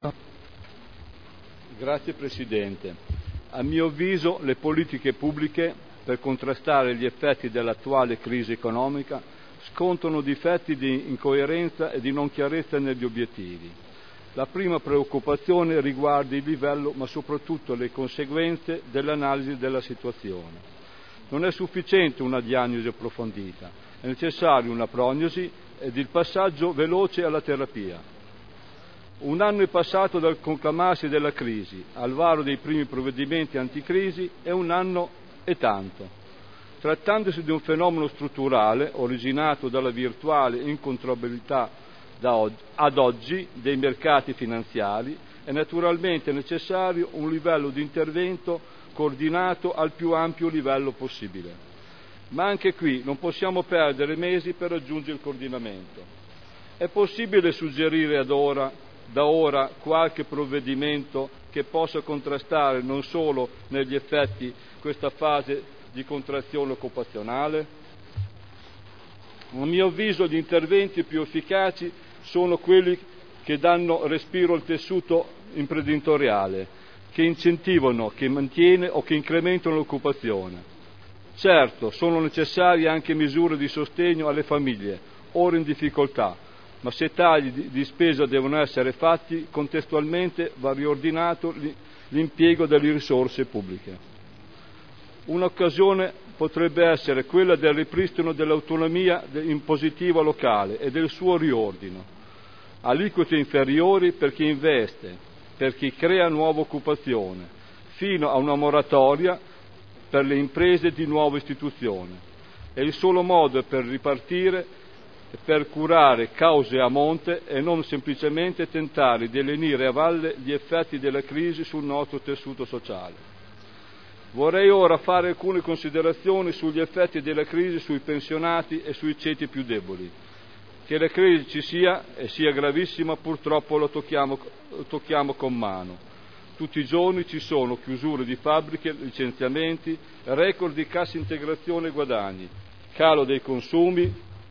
Grazie Presidente. A mio avviso le politiche pubbliche per contrastare gli effetti dell'attuale crisi economica scontano difetti di incoerenza e di non chiarezza negli obiettivi. La prima preoccupazione riguarda il livello, ma soprattutto le conseguenze dell'analisi della situazione. Non è sufficiente una diagnosi approfondita, è necessaria una prognosi ed il passaggio veloce alla terapia. Un anno è passato dal conclamarsi della crisi al varo dei primi provvedimenti anticrisi e un anno e tanto. Trattandosi di un fenomeno strutturale originato dalla virtuale incontrollabilità ad oggi dei mercati finanziari, è naturalmente necessario un livello di intervento coordinato al più ampio livello possibile. Ma anche qui non possiamo perdere mesi per raggiungere il coordinamento. È possibile suggerire da ora qualche provvedimento che possa contrastare non solo negli effetti questa fase di contrazione occupazionale? A mio avviso gli interventi più efficaci sono quelli che danno respiro al tessuto imprenditoriale, che incentivano, che mantiene o che incrementano l'occupazione. Certo, sono necessarie anche misure di sostegno alle famiglie, ora in difficoltà, ma se tagli di spesa devono essere fatti, contestualmente va riordinato l'impiego delle risorse pubbliche. Un'occasione potrebbe essere quella del ripristino dell'autonomia impositiva locale e del suo riordino. Aliquote inferiori per chi investe, per chi crea nuova occupazione, fino a una moratoria per le imprese di nuova istituzione. È il solo modo per ripartire, per curare cause a monte e non semplicemente tentare di lenire a valle gli effetti della crisi sul nostro tessuto sociale. Vorrei ora fare alcune considerazioni sugli effetti della crisi sui pensionati e sui ceti più deboli. Che la crisi ci sia e sia gravissima, purtroppo lo tocchiamo con mano. Tutti i giorni ci sono chiusure di fabbriche, licenziamenti, record di cassa integrazione e guadagni, calo dei consumi,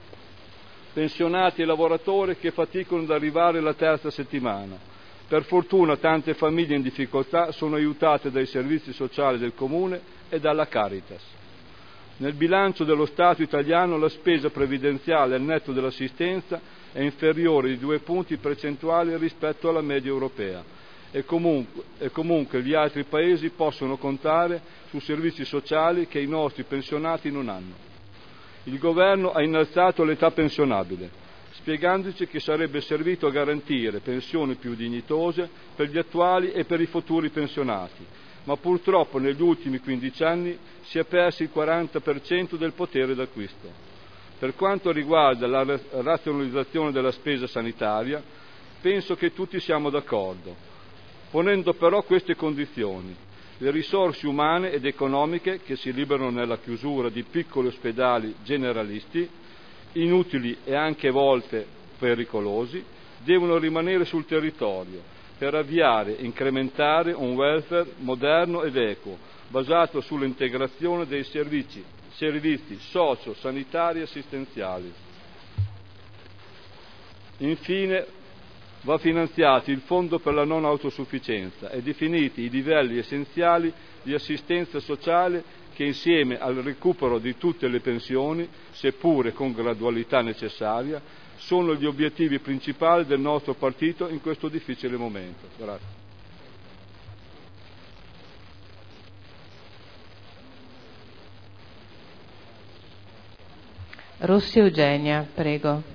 pensionati e lavoratori che faticano ad arrivare alla terza settimana. Per fortuna tante famiglie in difficoltà sono aiutate dai servizi sociali del Comune e dalla Caritas. Nel bilancio dello Stato italiano la spesa previdenziale al netto dell'assistenza è inferiore di 2 punti percentuali rispetto alla media europea e comunque gli altri paesi possono contare su servizi sociali che i nostri pensionati non hanno. Il governo ha innalzato l'età pensionabile, spiegandoci che sarebbe servito a garantire pensioni più dignitose per gli attuali e per i futuri pensionati, ma purtroppo negli ultimi 15 anni si è perso il 40% del potere d'acquisto. Per quanto riguarda la razionalizzazione della spesa sanitaria, penso che tutti siamo d'accordo, ponendo però queste condizioni: le risorse umane ed economiche che si liberano nella chiusura di piccoli ospedali generalisti, inutili e anche a volte pericolosi, devono rimanere sul territorio per avviare e incrementare un welfare moderno ed equo, basato sull'integrazione dei servizi socio-sanitari e assistenziali. Infine, va finanziato il fondo per la non autosufficienza e definiti i livelli essenziali di assistenza sociale che insieme al recupero di tutte le pensioni, seppure con gradualità necessaria, sono gli obiettivi principali del nostro partito in questo difficile momento. Grazie. Rossi Eugenia, prego.